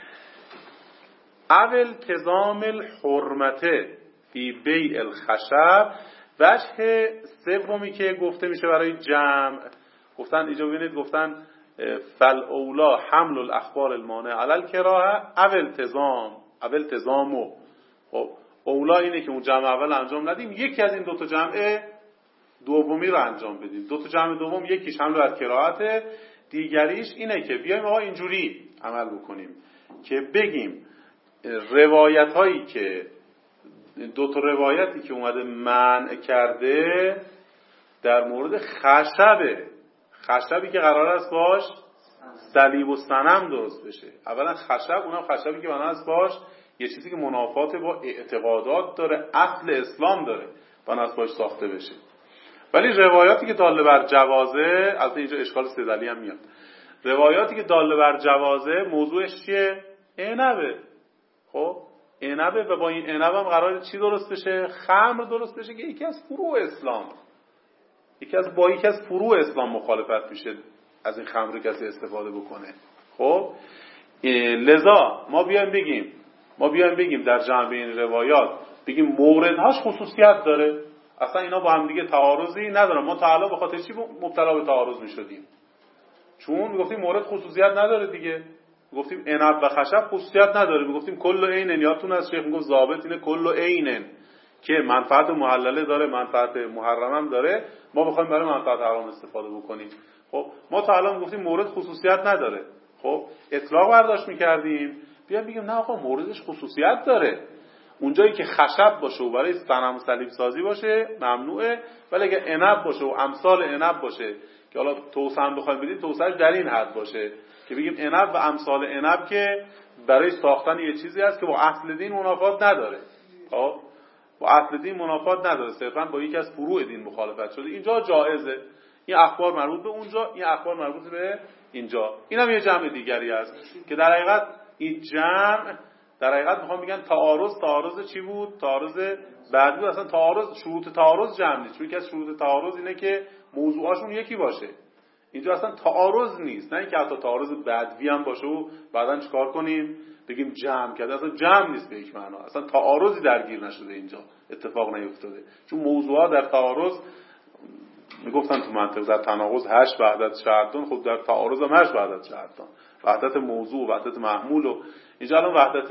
اول تزام الحرمته فی بیع الخشب، وجه سومی که گفته میشه برای جمع، گفتن اینجا ببینید گفتن فل اولا حمل الاخبار المانع علی الکراهه اول تزام اول تزامو. خب اولا اینه که اون جمع اول انجام ندیم، یکی از این دو تا جمع دومی رو انجام بدیم. دو تا جمع دوم یکیش حمل بر کراهته، دیگریش اینه که بیایم آقا اینجوری عمل بکنیم که بگیم روایت هایی که دو تا روایتی که اومده منع کرده در مورد خشبه، خشبی که قرار است باش صلیب و صنم درست بشه. اولا خشب، اونم خشبی که قرار است باش یه چیزی که منافات با اعتقادات داره، اصل اسلام داره، قرار است باش ساخته بشه. ولی روایاتی که داله بر جوازه، البته اینجا اشکال استدلالی هم میاد، روایاتی که داله بر جوازه موضوعش چیه؟ عنبه. خب عنبه و با این عنب هم قراره چی درست بشه؟ خمر درست بشه که یکی از فروع اسلام، یکی از با یکی از فروع اسلام مخالفت میشه از این خمر کسی استفاده بکنه. خب لذا ما بیایم بگیم ما بیایم بگیم در جمع این روایات بگیم موردهاش خصوصیت داره، اصلا اینا با هم دیگه تعارضی ندارن. ما تعالی به خاطر چی مبتلا به تعارض میشدیم؟ چون میگفتیم مورد خصوصیت نداره دیگه. میگفتیم عنب و خشب خصوصیت نداره، میگفتیم کل عین، یادتون از شیخ میگفت ضابط اینه کل عین که منفعت محلله داره، منفعت محرم هم داره، ما بخوایم برای منفعت حرام استفاده بکنیم. خب ما تا الان میگفتیم مورد خصوصیت نداره، خب اطلاق برداشت میکردیم، بیام بگیم نه آقا موردش خصوصیت داره. اونجایی که خشب باشه و برای صنم صلیب سازی باشه ممنوعه، ولی اگه عنب باشه و امثال عنب باشه که حالا توسعه هم بخوایم بدیم توسعهش در این حد باشه که بگیم عنب و امثال عنب که برای ساختن یه چیزی هست که با اصل دین منافات نداره، خب با اصل دین منافات نداره، صرفا با یکی از فروع دین مخالفت شده، اینجا جایزه. این اخبار مربوط به اونجا، این اخبار مربوط به اینجا. این هم یه جمع دیگری است که در حقیقت این جمع در حقیقت میخوام بگن تعارض تعارض چی بود؟ تعارض بعد بود. اصلا تعارض شروط تعارض جمع نیست، چون که از شروط تعارض اینه که موضوعاشون یکی باشه. اینجا اصلا تعارض نیست، نه اینکه حتی تعارض بدوی هم باشه و بعداً چیکار کنیم بگیم جمع کرده. اصلا جمع نیست به یک معنا، اصلا تعارضی درگیر نشده، اینجا اتفاق نیفتاده، چون موضوعات در تعارض میگفتن تو منطق در تناقض هشت وحدت شرطان، خب در تعارض هم هشت وحدت شرطان، وحدت موضوع، وحدت محمول. و اینجا الان وحدت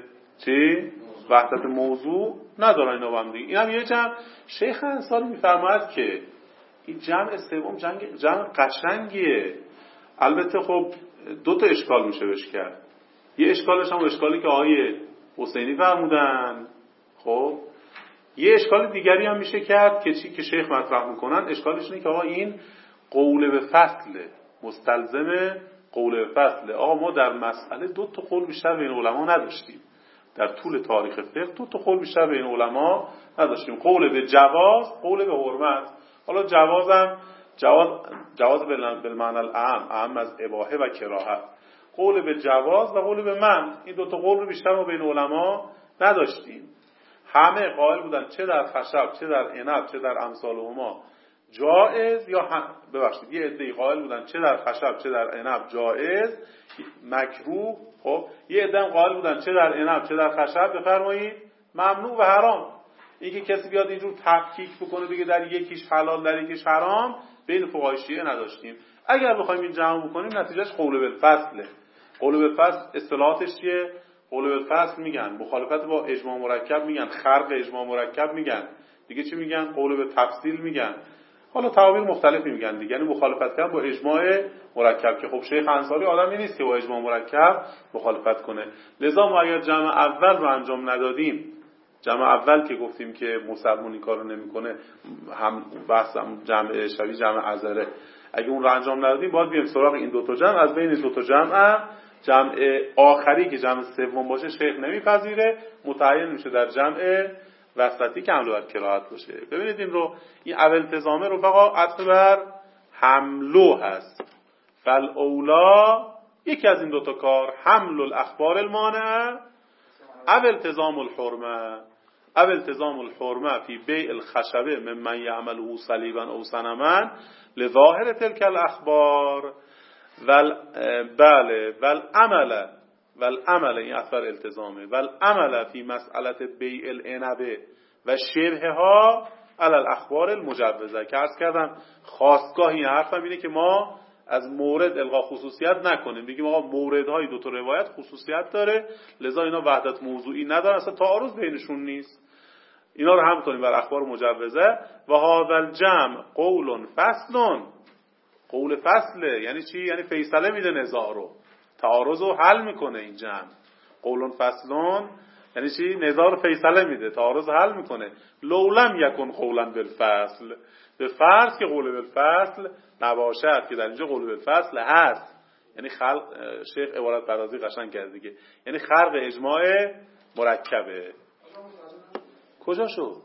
چی؟ وحدت موضوع ندارن اینا با هم دیگه. این هم یه جمع. شیخ انصاری میفرماید که این جمع سوم جمع جمع قشنگیه. البته خب دو تا اشکال میشه بهش کرد. یه اشکالش هم اشکالی که آقای حسینی فرمودن، خب یه اشکال دیگری هم میشه کرد که چی که شیخ مطرح میکنن، اشکالش اینه که آقا این قول به فصل مستلزم قول به فصل. آقا ما در مسئله دو تا قول بیشتر بین علما نداشتیم، در طول تاریخ فقه دو تا قول بیشتر بین علما نداشتیم، قول به جواز، قول به حرمت. حالا جوازم جواز جواز بالمعنی الاعم، اعم از اباحه و کراهت، قول به جواز و قول به منع، این دو تا قول رو بیشتر ما بین علما نداشتیم. همه قائل بودن چه در خشب چه در عنب چه در امثالهما جائز، یا هم ببخشید یه عده قائل بودن چه در خشب چه در عنب جائز مکروه، خب یه عده هم قائل بودن چه در عنب چه در خشب بفرمایید ممنوع و حرام. اینکه کسی بیاد اینجور تفکیک بکنه بگه در یکیش حلال در یکیش حرام، بین فقهای شیعه نداشتیم. اگر بخوایم این جمع بکنیم نتیجهش قول بالفصله. قول بالفصل اصطلاحاتش چیه؟ قول بالفصل میگن مخالفت با اجماع مرکب میگن، خرق اجماع مرکب میگن، دیگه چی میگن؟ قول به تفصیل میگن. حالا تعابیر مختلفی میگن دیگه، یعنی مخالفت کردن با اجماع مرکب، که خب شیخ انصاری آدمی نیست که با اجماع مرکب مخالفت کنه. لذا ما اگر جمع اول رو انجام ندادیم، جمع اول که گفتیم که مسلمانی کارو نمیکنه، هم بحث هم جمع شبیه جمع عذره، اگه اون رو انجام ندادیم باید بیایم سراغ این دو تا جمع. از بین دو تا جمع جمع آخری که جمع سوم باشه شیخ نمیپذیره، متعین میشه در جمع وسطی که حمله بر کراهت باشه. ببینید این رو، این اول التزامه رو فقط عطف بر حملو هست. فالاولا یکی از این دوتا کار، حمل الاخبار المانع او التزام الحرمه. او التزام الحرمه فی بیع الخشبه ممن یعمله صلیبا او صنما لظاهر تلك الاخبار ول بله والعمل والعمل این اثر التزامه والعمل فی مسئله بیع العنب و شبهها علی الاخبار المجوزه. که عرض کردم خواستگاه این حرفم اینه که ما از مورد الغا خصوصیت نکنیم، بگیم آقا موردهای دو تا روایت خصوصیت داره لذا اینا وحدت موضوعی ندارن، اصلا تعارض بینشون نیست، اینا رو هم کنیم بر اخبار مجوزه. و هذا الجمع قول فصل، قول فصله یعنی چی؟ یعنی فیصله میده نزاع رو، تعارض رو حل میکنه. این جمع قول فصلون یعنی چی؟ نزاع رو فیصله میده، تعارض حل میکنه. لولم یکن قولا بالفصل، به فرض که قول بالفصل نباشد، که در اینجا قول بالفصل هست، یعنی خلق شیخ عبارت پردازی قشنگ کرد دیگه، یعنی خلق اجماع مرکبه. کجا شد؟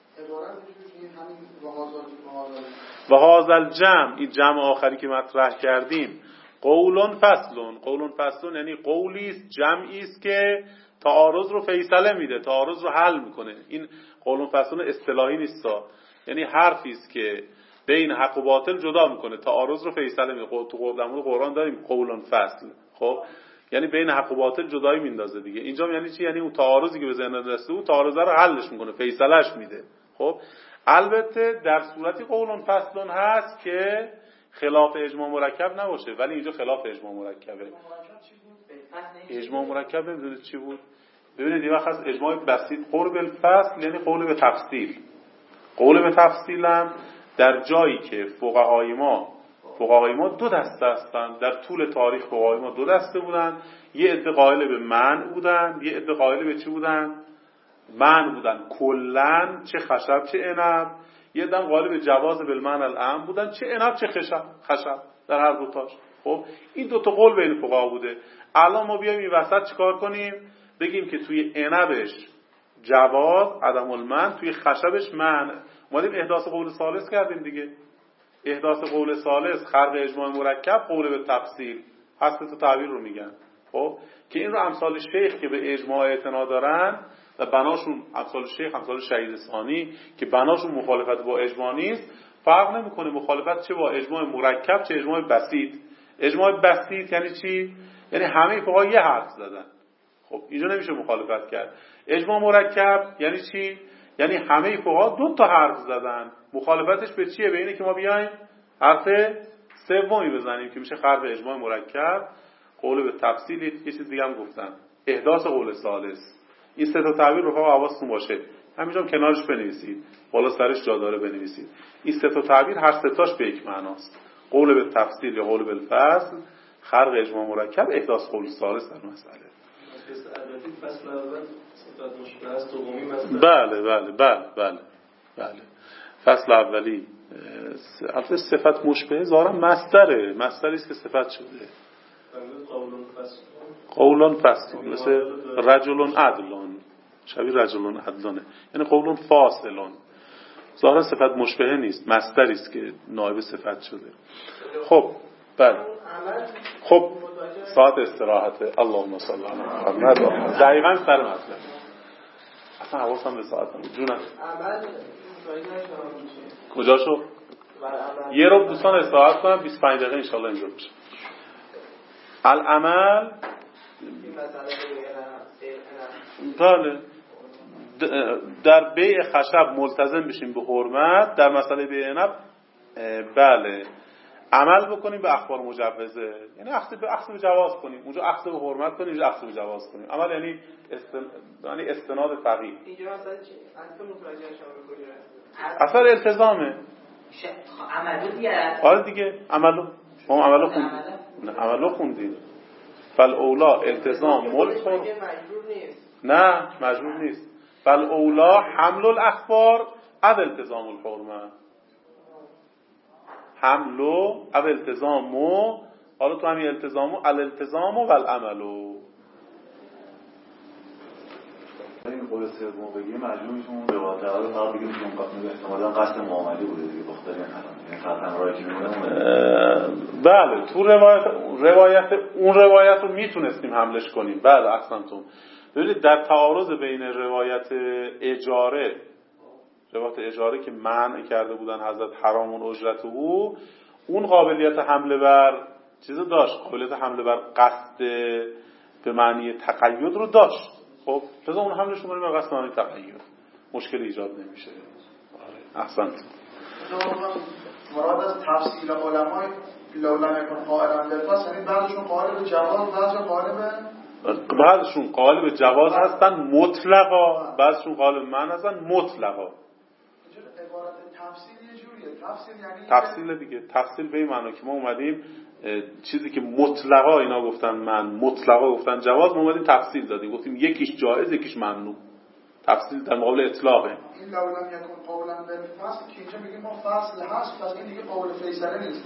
و هذا الجمع، این جمع آخری که مطرح کردیم، قولون فصلون. قولون فصلون یعنی قولی است، جمعی است که تعارض رو فیصله میده، تعارض رو حل میکنه. این قولون فصلون اصطلاحی نیست، یعنی حرفی است که بین حق و باطل جدا میکنه، تعارض رو فیصله میده. تو قرآن داریم قولون فصل، خب یعنی بین حق و باطل جدایی میندازه دیگه. اینجا یعنی چی؟ یعنی اون تعارضی که به ذهن رسیده بود تعارض رو حلش میکنه، فیصلهش میده. خب البته در صورتی قولون فصلون هست که خلاف اجماع مرکب نباشه، ولی اینجا خلاف اجماع مرکبه. اجماع مرکب نمیدونید چی بود؟ ببینید یه وقت از اجماع بسیط قرب الفصل یعنی قول به تفصیل. قول به تفصیل هم در جایی که فقهای ما فقهای ما دو دسته هستن، در طول تاریخ فقهای ما دو دسته بودن، یه عده قائل به منع بودن، یه عده قائل به چی بودن؟ من بودن کلن، چه خشب چه عنب. یه دم قالب جواز بالمعنی العام بودن، چه عنب چه خشب خشب در هر دو تاش. خب این دو تا قول بین فقها بوده. الان ما بیایم این وسط چیکار کنیم؟ بگیم که توی عنبش جواز عدم المنع، توی خشبش منع. اومدیم احداث قول ثالث کردیم دیگه. احداث قول ثالث خرق اجماع مرکب، قول به تفصیل، هست تو تعبیر رو میگن. خب که این رو امثال شیخ که به اجماع اعتنا دارن و بناشون امثال شیخ، امثال شهید ثانی که بناشون مخالفت با اجماع نیست، فرق نمیکنه مخالفت چه با اجماع مرکب چه اجماع بسیط. اجماع بسیط یعنی چی؟ یعنی همه فقها یه حرف زدن. خب اینجا نمیشه مخالفت کرد. اجماع مرکب یعنی چی؟ یعنی همه فقها دو تا حرف زدن. مخالفتش به چیه؟ به اینه که ما بیایم حرف سومی بزنیم که میشه خرق اجماع مرکب، قول به تفصیل. یه چیز دیگه هم گفتم، احداث قول ثالث. این سه تا تعبیر رفقا حواستون باشه، همینجا هم کنارش بنویسید، بالا سرش جا داره بنویسید. این سه تا تعبیر هر سه تاش به یک معناست: قول به تفصیل یا قول بالفصل، خرق اجماع مرکب، احداث قول ثالث در مسئله. فصل اول صفت مشبه است، دومی مثلا. بله بله بله بله بله. فصل اولی البته صفت مشبه ظاهرا مصدره، مصدری است که صفت شده. قولون فصل مثل رجلون عدلون، شبیه رجلون عدلانه، یعنی قولون فاصلون. ظاهرا صفت مشبه نیست، مصدری است که نائب صفت شده. خب بله. خب ساعت استراحته. اللهم صل علی محمد. دقیقاً سر مطلب. اصلا حواسم به ساعتم. جونم. کجا شو؟ یه رو دوستان استراحت کنم، بیست و پنج دقیقه ان شاءالله اینجا بشه. العمل بله در بیع خشب ملتزم بشیم به حرمت، در مسئله بیع عنب بله عمل بکنیم به اخبار مجوزه، یعنی اخذ به اخذ به جواز کنیم، اونجا اخذ به حرمت کنیم، اینجا اخذ به جواز کنیم. عمل یعنی استن... یعنی استناد فقیه. اینجا اصلا چی؟ اصلا متوجه شما می‌کنید اثر التزامه. عملو دیگه. آره دیگه عملو. ما عملو خوندیم. نه عملو خوندیم. فل اولا التزام ملک نه مجبور نیست. فل اولا حمل الاخبار او التزام الحرمه. حملو او التزامو، حالا تو همین التزامو الالتزامو و العملو. این قول سوم بگیم مجبور میشیم اون روایت رو فقط بگیم چون احتمالاً قصد معامله بوده دیگه بخاطر این حرام، یعنی قطعاً راه که میمونه. بله تو روایت روایت اون روایت رو میتونستیم حملش کنیم. بله احسنتون. ببینید در تعارض بین روایت اجاره، روایت اجاره که منع کرده بودن حضرت حرام اجرت او، اون قابلیت حمله بر چیزو داشت، قابلیت حمله بر قصد به معنی تقید رو داشت. خب لذا اون حملش رو بر قصد معنی تقید مشکل ایجاد نمیشه. آره احسنت. مراد از تفصیل علمای لولم یکن قائلا بالفصل، یعنی بعضشون قائل به جواز، بعضی قائل به بعضشون قائل به جواز هستن مطلقا، بعضشون قائل به منع هستن مطلقا. عبارت تفصیل یه جوریه، تفصیل یعنی تفصیل دیگه، تفصیل به این معنی که ما اومدیم چیزی که مطلقا اینا گفتن من، مطلقا گفتن جواز، ما اومدیم تفصیل دادیم، گفتیم یکیش جایز یکیش ممنوع. تفصیل در مقابل اطلاقه. این لولم یکن قولا بالفصل که اینجا میگیم ما فصل هست، پس این دیگه قول فیصله نیست.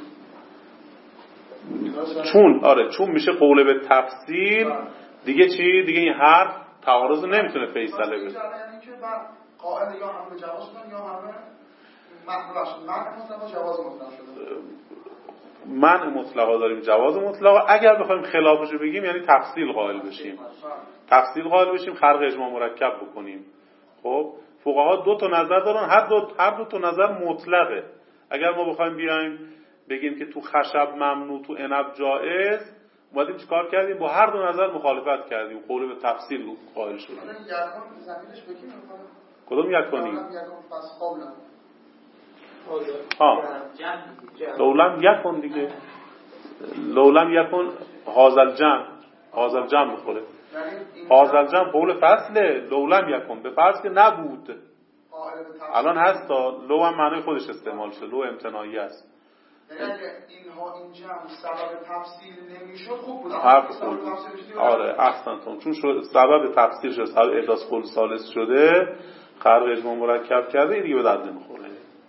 چون آره چون میشه قول به تفصیل دیگه چی؟ دیگه این حرف تعارض نمیتونه فیصله بده. یعنی که قائل یا هم به جواز شدن یا هم منع مطلقا جواز مطلق شده. منع مطلقا داریم، جواز مطلقا. اگر بخوایم خلافش رو بگیم یعنی تفصیل قائل بشیم. تفصیل قائل بشیم، خرق اجماع مرکب بکنیم. خب فقها دو تا نظر دارن، هر دو هر دو تا نظر مطلقه. اگر ما بخوایم بیایم بگیم که تو خشب ممنوع تو عنب جائز، اومدیم چیکار کردیم؟ با هر دو نظر مخالفت کردیم، قول به تفصیل قائل شدیم. یکون زمینش بگیم کدوم یکونی؟ یکون پس قولا. ها لولم یکون دیگه، لولم یکون هازل جمع، هازل جمع بخوره. هازل جمع قول فصله، لولم یکون به فرض که نبود. الان هست تا لو هم معنی خودش استعمال شده، لو امتناعی است. یعنی اگه اینها این جمع سبب تفصیل نمیشد خوب بود. حرف خوب. آره احسنتون. چون شد سبب تفسیر شد، سبب احداث کل ثالث شده، خلق اجماع مرکب کرده، دیگه به درد نمیخوره.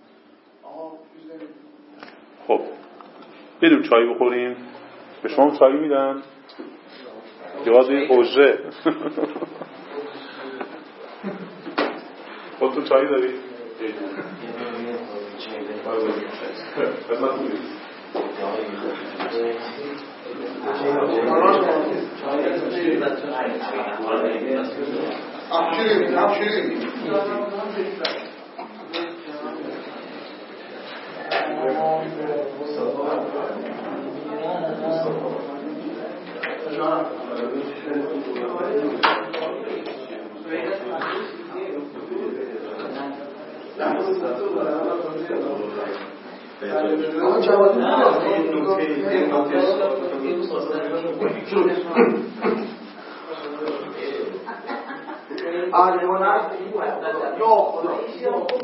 خب بریم چای بخوریم. به شما چای میدن؟ یاد حجره. خودتون چای دارید؟ آره